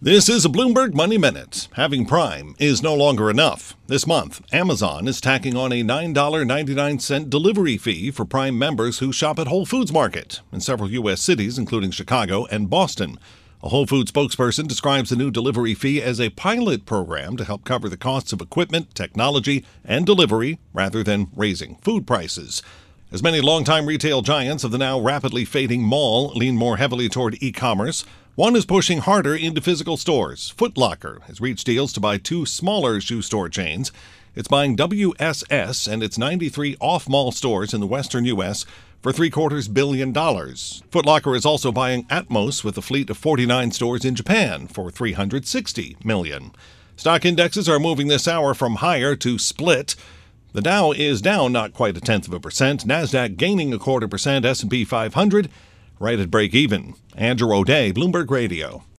This is a Bloomberg Money Minute. Having Prime is no longer enough. This month, Amazon is tacking on a $9.99 delivery fee for Prime members who shop at Whole Foods Market in several U.S. cities, including Chicago and Boston. A Whole Foods spokesperson describes the new delivery fee as a pilot program to help cover the costs of equipment, technology, and delivery rather than raising food prices. As many longtime retail giants of the now rapidly fading mall lean more heavily toward e-commerce, one is pushing harder into physical stores. Foot Locker has reached deals to buy two smaller shoe store chains. It's buying WSS and its 93 off-mall stores in the western U.S. for $750 million. Foot Locker is also buying Atmos with a fleet of 49 stores in Japan for $360 million. Stock indexes are moving this hour from higher to split. The Dow is down not quite 0.1%, NASDAQ gaining 0.25%, S&P 500 right at break even. Andrew O'Day, Bloomberg Radio.